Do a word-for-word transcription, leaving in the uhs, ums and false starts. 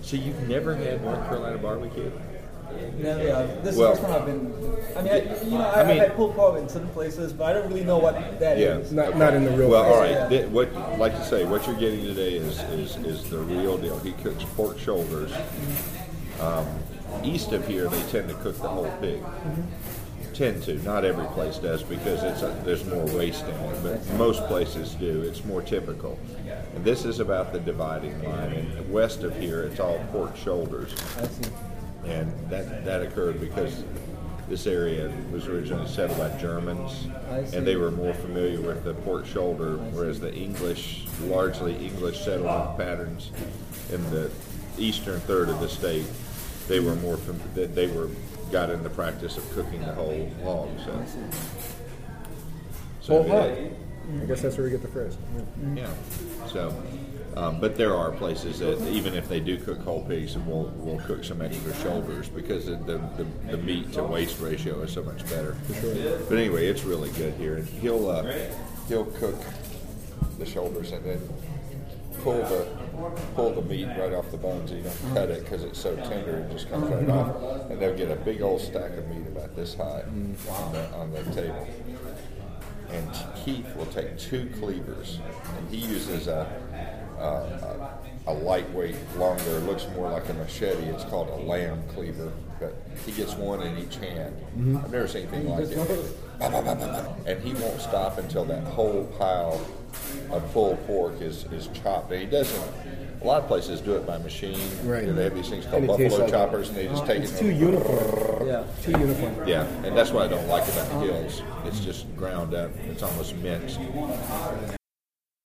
So you've never had North Carolina barbecue? No, yeah, this Well, is the first one I've been. I mean, I, you know, I, I mean- I've had pulled pork in some places, but I don't really know what that is. Yeah. Not, not in the real Well, place. all right. Yeah. Th- What, like you say, what you're getting today is, is, is the real deal. He cooks pork shoulders. Um, east of here, they tend to cook the whole pig. Tend to. Not every place does because it's a, there's more waste in it, but most places do. It's more typical. And this is about the dividing line. And west of here, it's all pork shoulders. I see. And that, that occurred because this area was originally settled by Germans, I see. and they were more familiar with the pork shoulder, whereas the English, largely English settlement patterns in the eastern third of the state, they were more fam- they they were got in the practice of cooking the whole hog. So, so Whole hog. it- I guess that's where we get the phrase. Yeah. yeah. So, um, but there are places that even if they do cook whole pigs, we'll we'll cook some extra shoulders because the the, the, the meat to waste ratio is so much better. But anyway, it's really good here, and he'll uh, he'll cook the shoulders and then pull the pull the meat right off the bones. You don't cut it because it's so tender; it just comes right off. And they'll get a big old stack of meat about this high on the on the table. And Keith will take two cleavers, and he uses a, a, a lightweight, longer, looks more like a machete. It's called a lamb cleaver, but he gets one in each hand. Mm-hmm. I've never seen anything like it. And he won't stop until that whole pile of pulled pork is, is chopped. And he doesn't. A lot of places do it by machine. Right. You know, they have these things called And it tastes buffalo like- choppers, and they just take It's it. too uniform. Yeah. Too uniform. Yeah, and that's what I don't like about the hills. It's just ground up. It's almost minced.